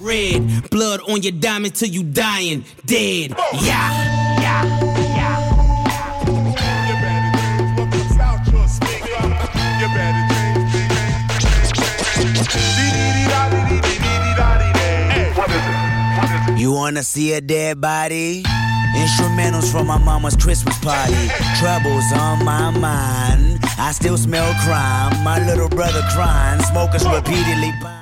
Red, blood on your diamond till you dying, dead. Yeah, yeah. You wanna see a dead body? Instrumentals from my mama's Christmas party. Troubles on my mind. I still smell crime. My little brother crying. Smokers repeatedly buying.